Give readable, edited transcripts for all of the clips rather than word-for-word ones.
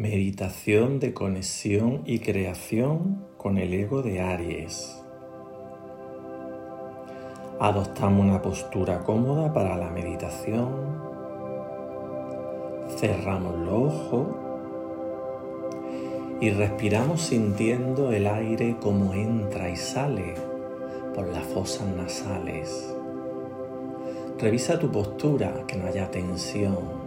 Meditación de conexión y creación con el ego de Aries. Adoptamos una postura cómoda para la meditación. Cerramos los ojos y respiramos sintiendo el aire como entra y sale por las fosas nasales. Revisa tu postura, que no haya tensión.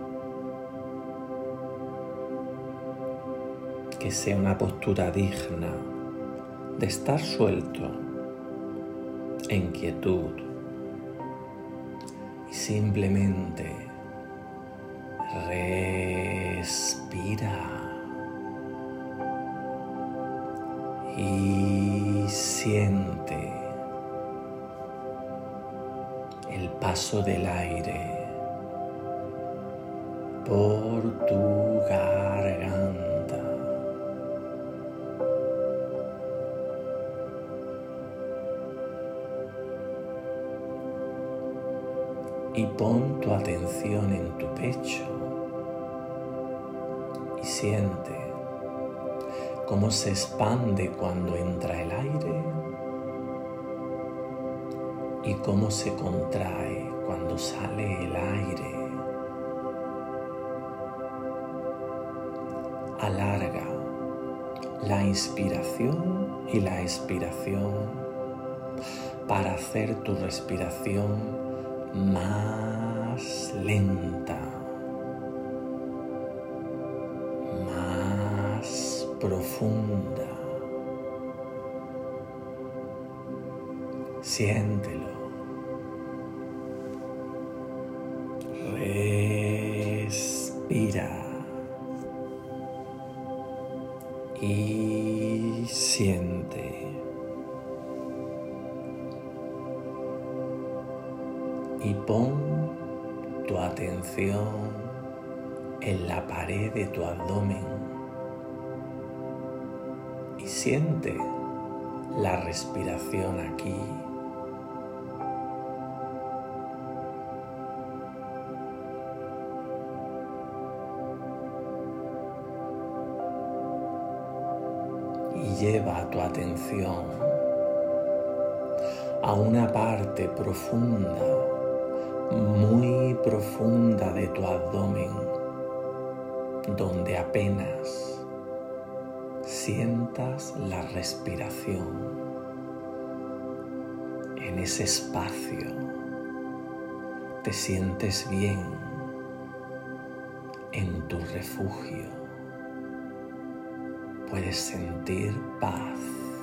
Que sea una postura digna de estar suelto, en quietud, y simplemente respira y siente el paso del aire por tu garganta. Y pon tu atención en tu pecho y siente cómo se expande cuando entra el aire y cómo se contrae cuando sale el aire. Alarga la inspiración y la expiración para hacer tu respiración más lenta, más profunda. Siéntelo. Respira y siente. Y pon tu atención en la pared de tu abdomen y siente la respiración aquí. Y lleva tu atención a una parte profunda, muy profunda de tu abdomen, donde apenas sientas la respiración. En ese espacio te sientes bien, en tu refugio. Puedes sentir paz,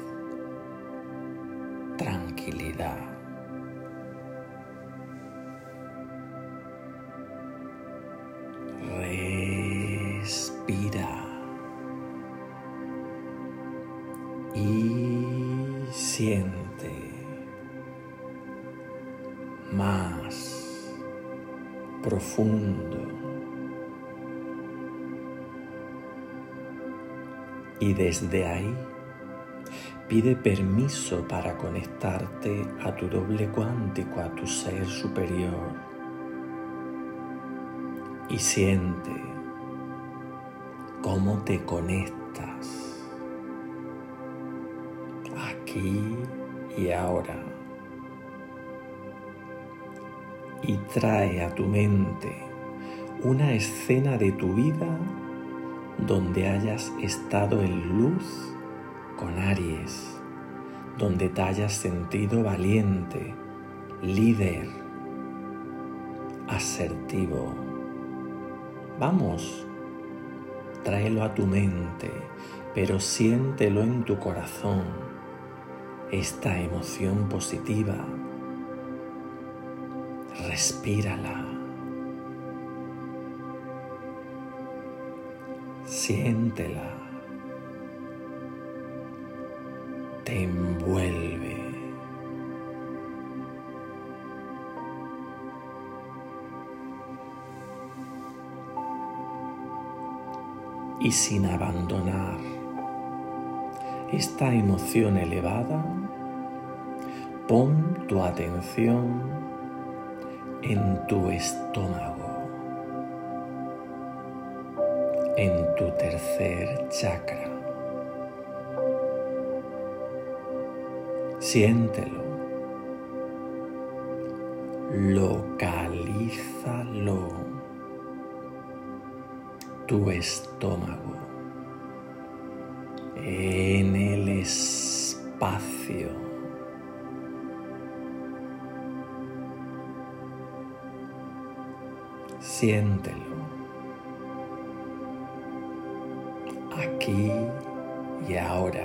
tranquilidad. Respira y siente más profundo. Y desde ahí pide permiso para conectarte a tu doble cuántico, a tu ser superior. Y siente cómo te conectas aquí y ahora. Y trae a tu mente una escena de tu vida donde hayas estado en luz con Aries, donde te hayas sentido valiente, líder, asertivo. Vamos, tráelo a tu mente, pero siéntelo en tu corazón, esta emoción positiva. Respírala. Siéntela. Te envuelve. Y sin abandonar esta emoción elevada, pon tu atención en tu estómago. en tu tercer chakra. Siéntelo, localízalo, tu estómago en el espacio. Siéntelo aquí y ahora,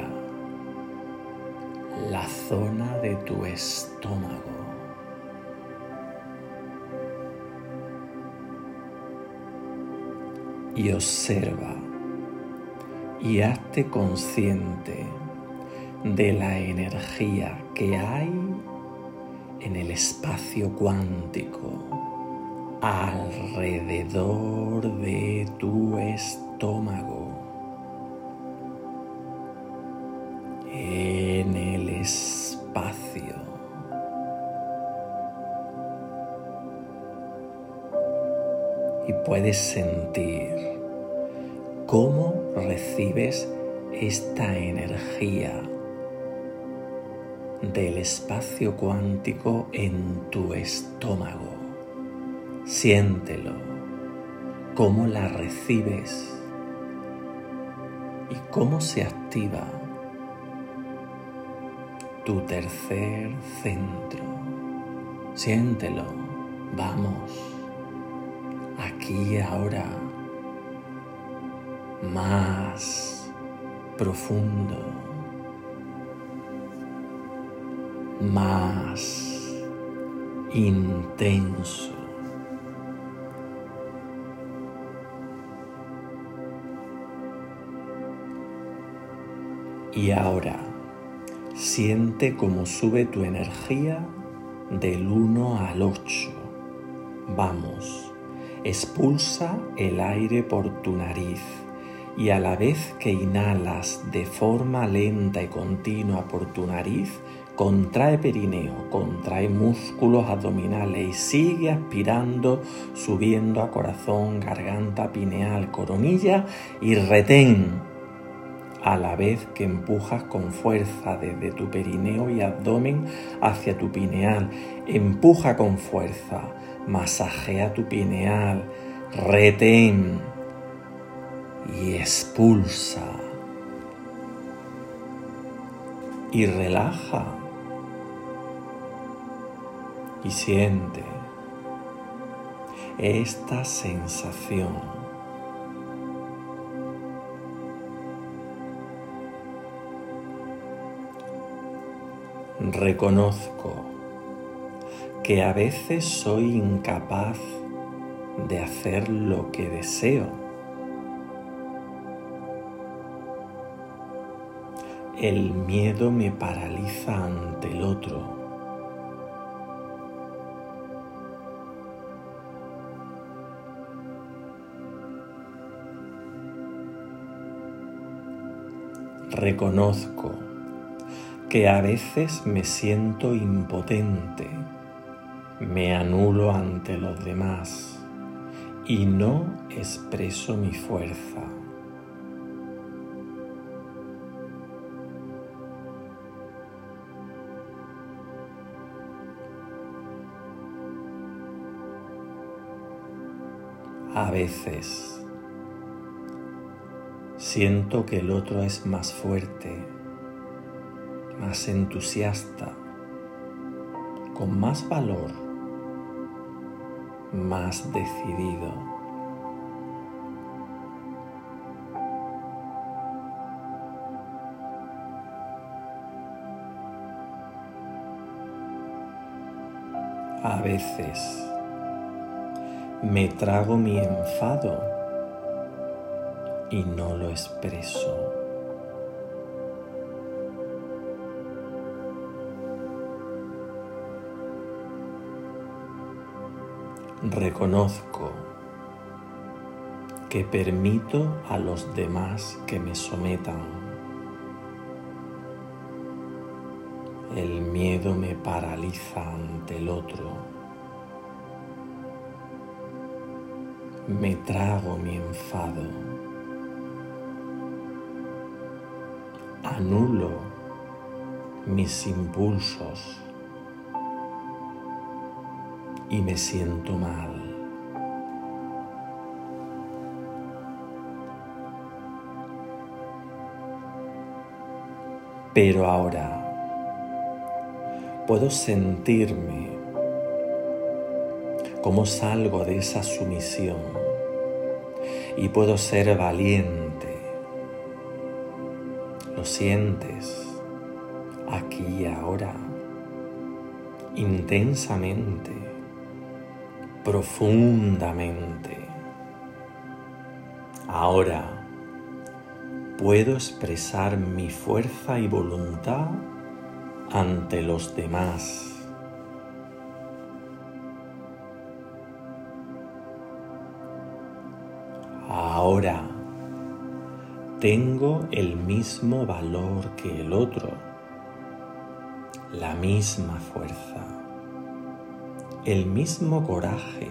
la zona de tu estómago. Y observa y hazte consciente de la energía que hay en el espacio cuántico alrededor de tu estómago, en el espacio. Y puedes sentir cómo recibes esta energía del espacio cuántico en tu estómago. Siéntelo, cómo la recibes y cómo se activa tu tercer centro. Siéntelo, vamos, aquí y ahora, más profundo, más intenso. Y ahora, siente cómo sube tu energía del 1 al 8. Vamos, expulsa el aire por tu nariz y a la vez que inhalas de forma lenta y continua por tu nariz, contrae perineo, contrae músculos abdominales y sigue aspirando, subiendo a corazón, garganta, pineal, coronilla y retén. A la vez que empujas con fuerza desde tu perineo y abdomen hacia tu pineal. Empuja con fuerza, masajea tu pineal, retén y expulsa. Y relaja. Y siente esta sensación. Reconozco que a veces soy incapaz de hacer lo que deseo. El miedo me paraliza ante el otro. Reconozco que a veces me siento impotente, me anulo ante los demás y no expreso mi fuerza. A veces siento que el otro es más fuerte, más entusiasta, con más valor, más decidido. A veces me trago mi enfado y no lo expreso. Reconozco que permito a los demás que me sometan. El miedo me paraliza ante el otro. Me trago mi enfado anulo mis impulsos y me siento mal. Pero ahora puedo sentirme como salgo de esa sumisión y puedo ser valiente. ¿Lo sientes aquí y ahora? Intensamente, profundamente. Ahora puedo expresar mi fuerza y voluntad ante los demás. Ahora tengo el mismo valor que el otro, la misma fuerza, el mismo coraje.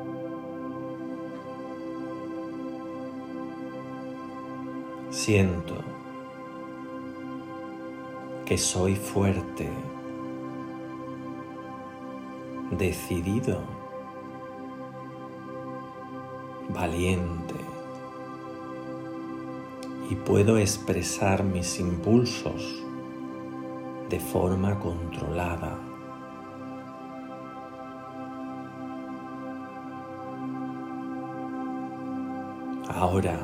Siento que soy fuerte, decidido, valiente y puedo expresar mis impulsos de forma controlada. Ahora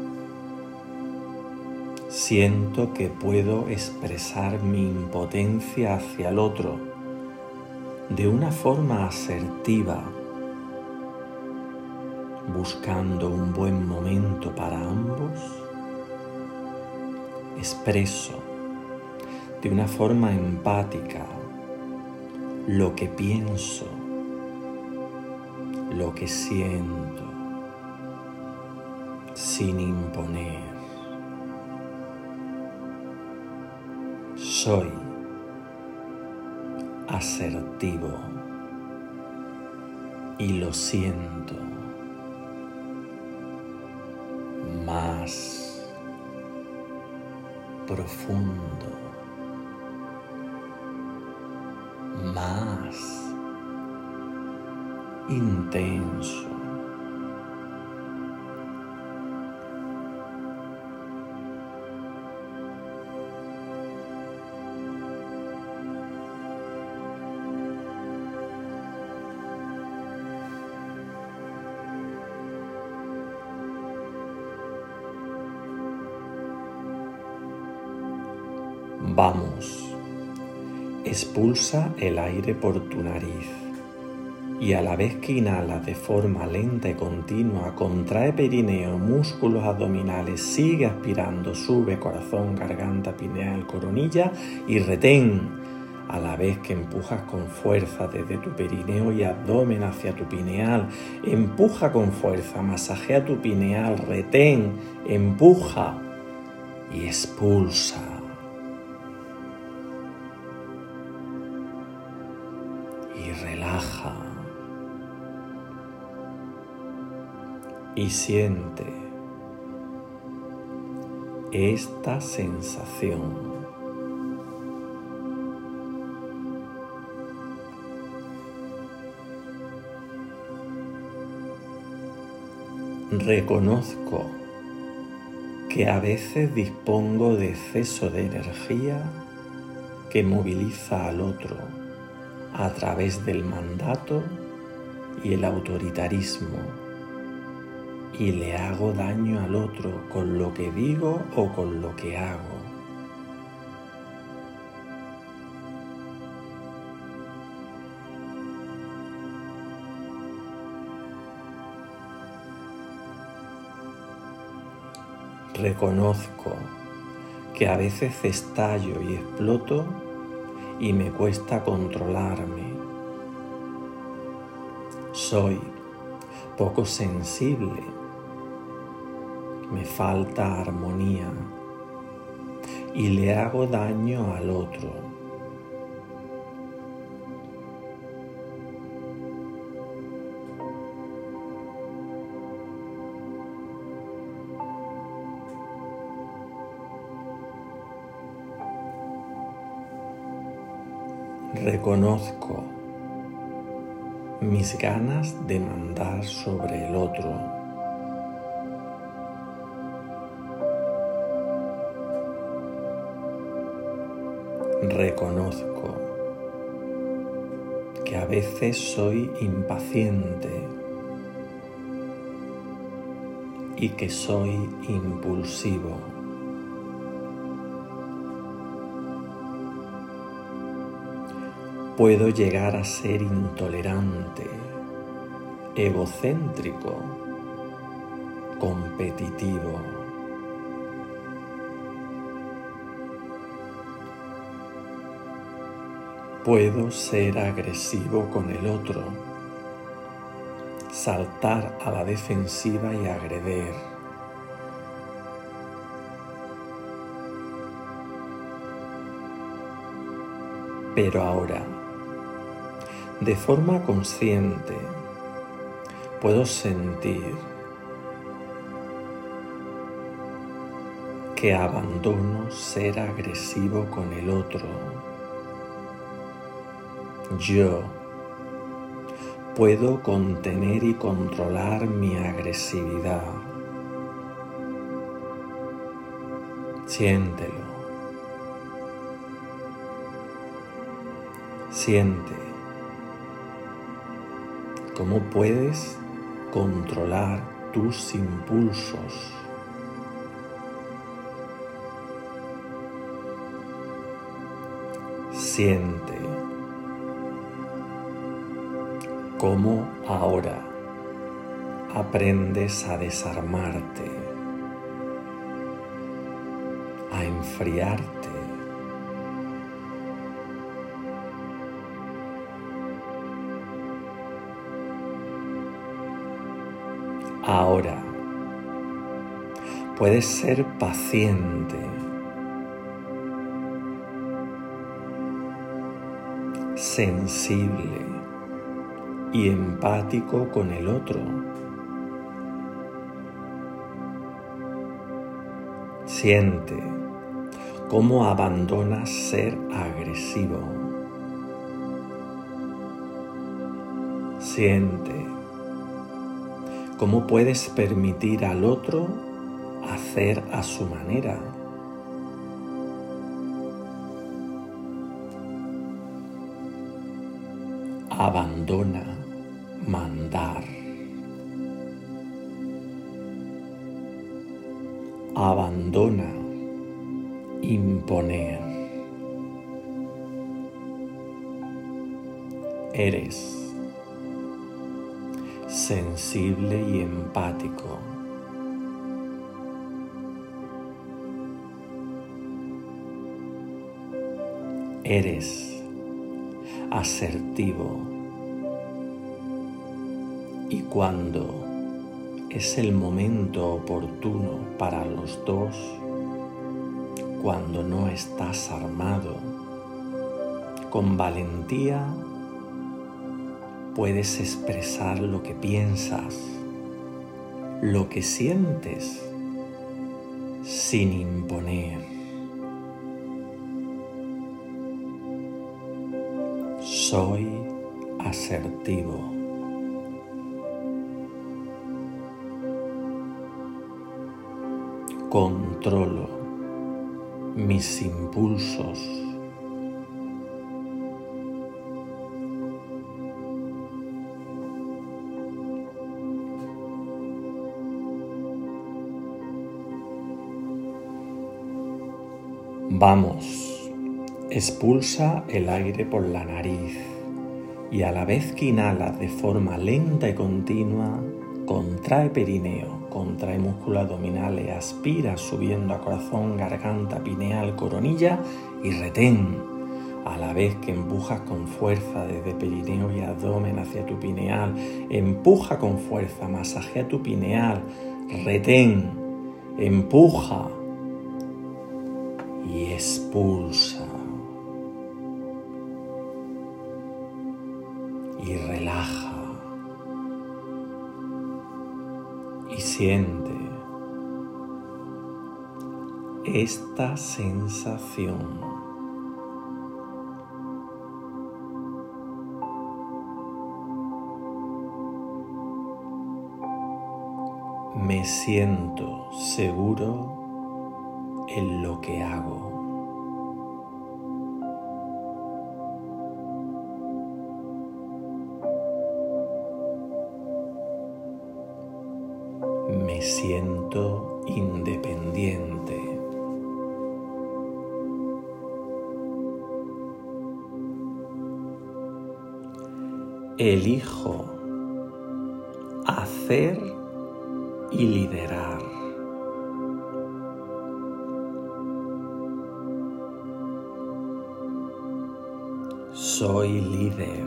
siento que puedo expresar mi impotencia hacia el otro de una forma asertiva, buscando un buen momento para ambos. Expreso de una forma empática lo que pienso, lo que siento, sin imponer. Soy asertivo y lo siento más profundo, más intenso. Vamos, expulsa el aire por tu nariz y a la vez que inhalas de forma lenta y continua, contrae perineo, músculos abdominales, sigue aspirando, sube corazón, garganta, pineal, coronilla y retén a la vez que empujas con fuerza desde tu perineo y abdomen hacia tu pineal. Empuja con fuerza, masajea tu pineal, retén, empuja y expulsa. Y relaja y siente esta sensación. Reconozco que a veces dispongo de exceso de energía que moviliza al otro a través del mandato y el autoritarismo y le hago daño al otro con lo que digo o con lo que hago. Reconozco que a veces estallo y exploto y me cuesta controlarme. Soy poco sensible, me falta armonía y le hago daño al otro. Reconozco mis ganas de mandar sobre el otro. Reconozco que a veces soy impaciente y que soy impulsivo. Puedo llegar a ser intolerante, egocéntrico, competitivo. Puedo ser agresivo con el otro, saltar a la defensiva y agredir. Pero ahora, de forma consciente, puedo sentir que abandono ser agresivo con el otro. Yo puedo contener y controlar mi agresividad. Siéntelo. Siente cómo puedes controlar tus impulsos. Siente cómo ahora aprendes a desarmarte, a enfriarte. Ahora puedes ser paciente, sensible y empático con el otro. Siente cómo abandonas ser agresivo. Siente cómo puedes permitir al otro hacer a su manera. Abandona mandar. Abandona imponer. Eres sensible y empático. Eres asertivo. Y cuando es el momento oportuno para los dos, cuando no estás armado, con valentía puedes expresar lo que piensas, lo que sientes, sin imponer. Soy asertivo. Controlo mis impulsos. Vamos, expulsa el aire por la nariz y a la vez que inhalas de forma lenta y continua, contrae perineo, contrae músculos abdominales, aspira subiendo a corazón, garganta, pineal, coronilla y retén. A la vez que empujas con fuerza desde perineo y abdomen hacia tu pineal, empuja con fuerza, masajea tu pineal, retén, empuja y expulsa. Y relaja. Y siente esta sensación Me siento seguro en lo que hago. Me siento independiente. Elijo hacer y liderar. Soy líder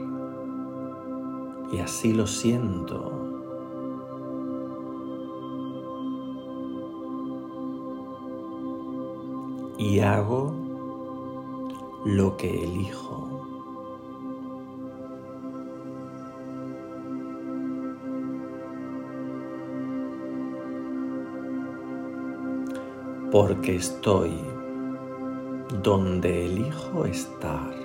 y así lo siento. Y hago lo que elijo. Porque estoy donde elijo estar.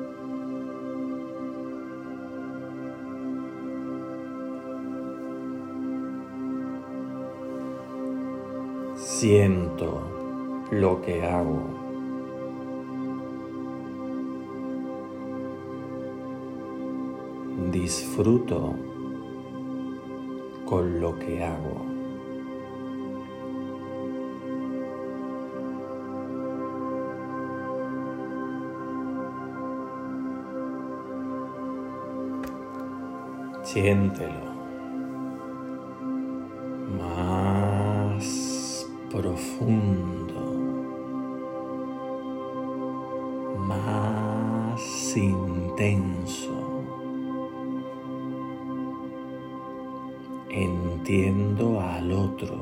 Siento lo que hago. Disfruto con lo que hago. Siéntelo más profundo, más intenso. Entiendo al otro.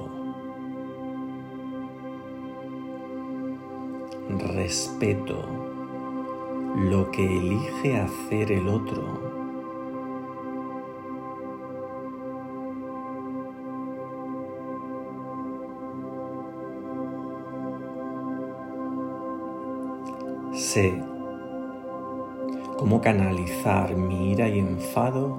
Respeto lo que elige hacer el otro. Sé cómo canalizar mi ira y enfado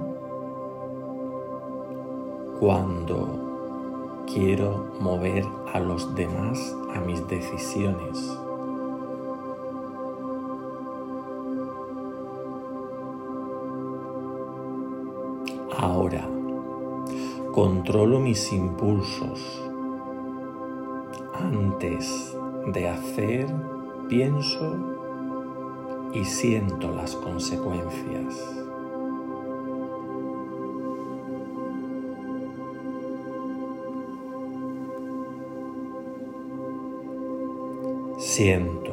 cuando quiero mover a los demás a mis decisiones. Ahora controlo mis impulsos. Antes de hacer, pienso y siento las consecuencias. Siento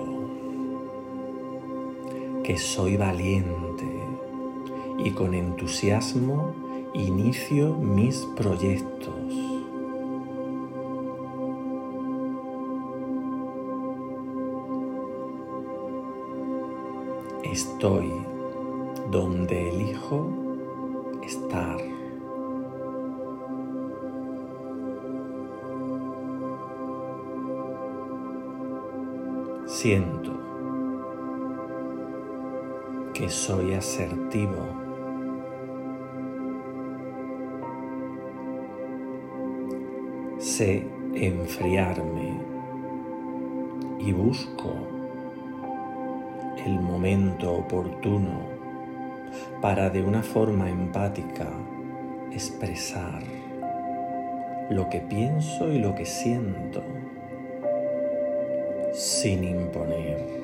que soy valiente y con entusiasmo inicio mis proyectos. Estoy donde elijo estar. Siento que soy asertivo. Sé enfriarme y busco el momento oportuno para de una forma empática expresar lo que pienso y lo que siento sin imponer.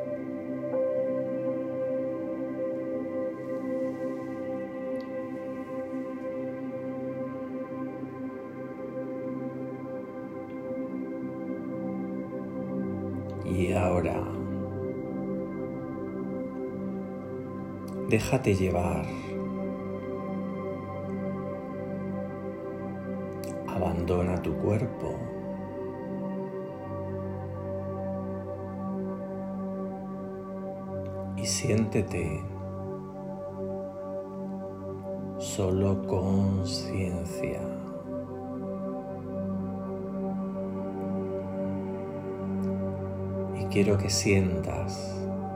Y ahora déjate llevar. Abandona tu cuerpo. Y siéntete solo conciencia. Y quiero que sientas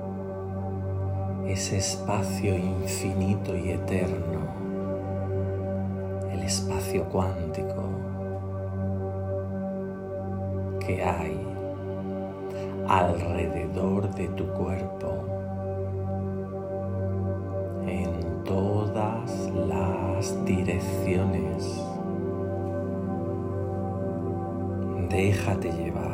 ese espacio infinito y eterno, el espacio cuántico, que hay alrededor de tu cuerpo, en todas las direcciones. Déjate llevar.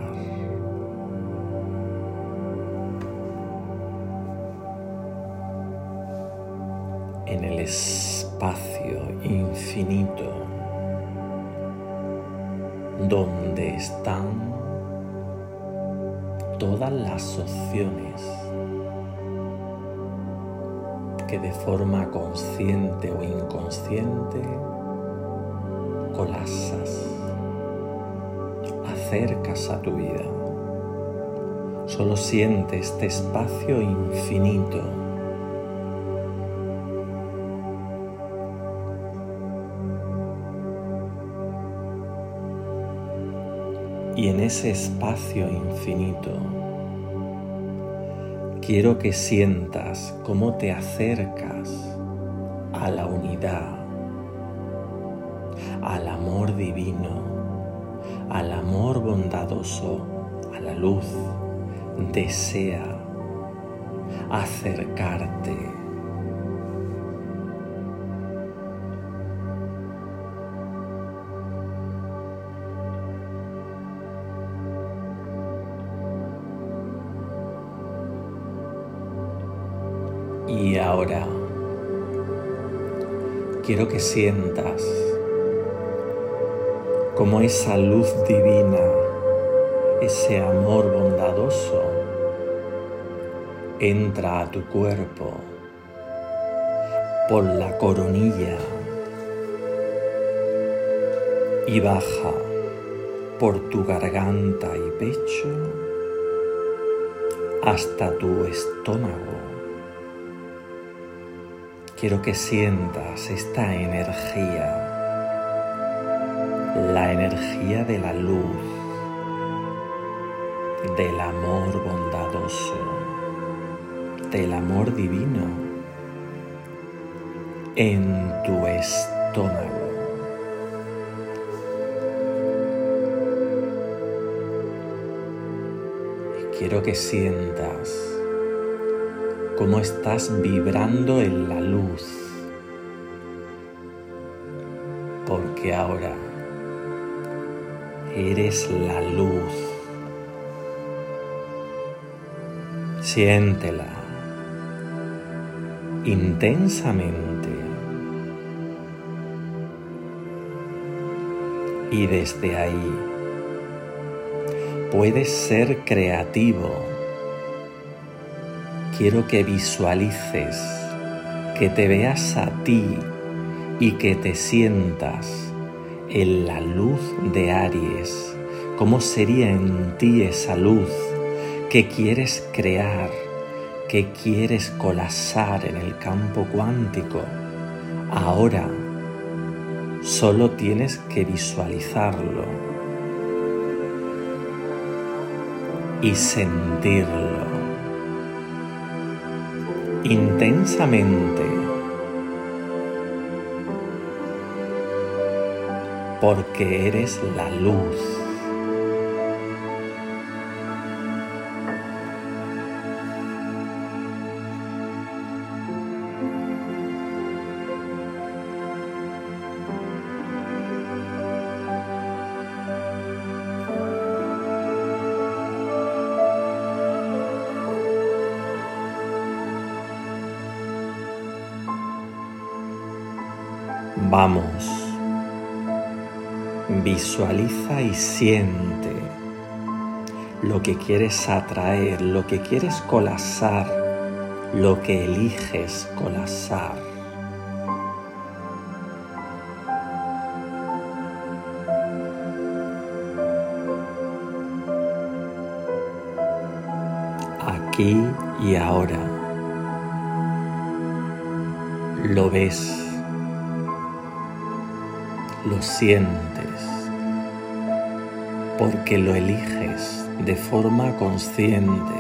En el espacio infinito donde están todas las opciones que de forma consciente o inconsciente colapsas, acercas a tu vida. Solo siente este espacio infinito. Y en ese espacio infinito quiero que sientas cómo te acercas a la unidad, al amor divino, al amor bondadoso, a la luz. Desea acercarte. Y ahora quiero que sientas cómo esa luz divina, ese amor bondadoso, entra a tu cuerpo por la coronilla y baja por tu garganta y pecho hasta tu estómago. Quiero que sientas esta energía, la energía de la luz, del amor bondadoso, del amor divino en tu estómago. Y quiero que sientas cómo estás vibrando en la luz, porque ahora eres la luz. Siéntela intensamente y desde ahí puedes ser creativo. Quiero que visualices, que te veas a ti y que te sientas en la luz de Aries. ¿Cómo sería en ti esa luz que quieres crear, que quieres colapsar en el campo cuántico? Ahora solo tienes que visualizarlo y sentirlo intensamente, porque eres la luz. Vamos, visualiza y siente lo que quieres atraer, lo que quieres colapsar, lo que eliges colapsar. Aquí y ahora lo ves. Lo sientes porque lo eliges de forma consciente.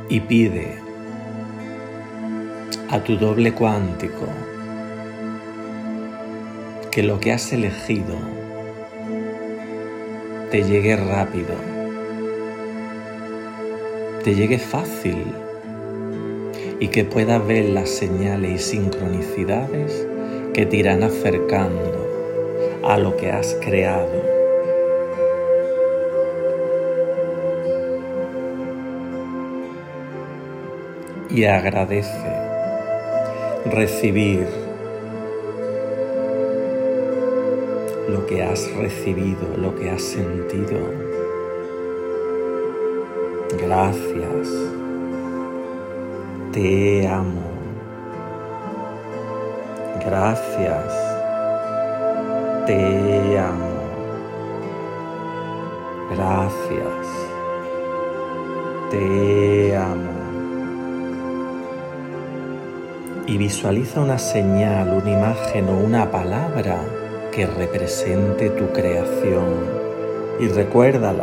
y pide a tu doble cuántico que lo que has elegido te llegue rápido, te llegue fácil y que puedas ver las señales y sincronicidades que te irán acercando a lo que has creado. Y agradece recibir lo que has recibido, lo que has sentido. Gracias. Te amo. Gracias. Te amo. Gracias. Te amo. Y visualiza una señal, una imagen o una palabra que represente tu creación y recuérdala.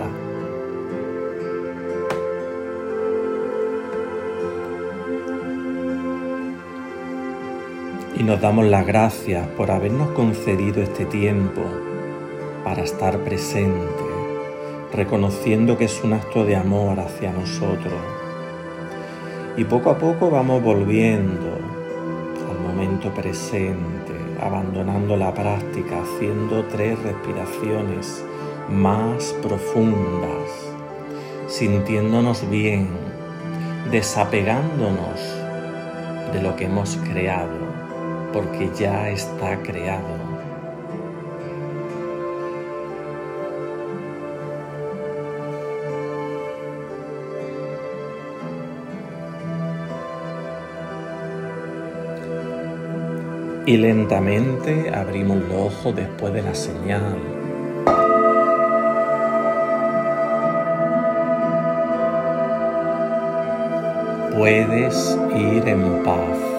Y nos damos las gracias por habernos concedido este tiempo para estar presente, reconociendo que es un acto de amor hacia nosotros. Y poco a poco vamos volviendo al momento presente, abandonando la práctica, haciendo 3 respiraciones más profundas, sintiéndonos bien, desapegándonos de lo que hemos creado, porque ya está creado. Y lentamente abrimos los ojos después de la señal. Puedes ir en paz.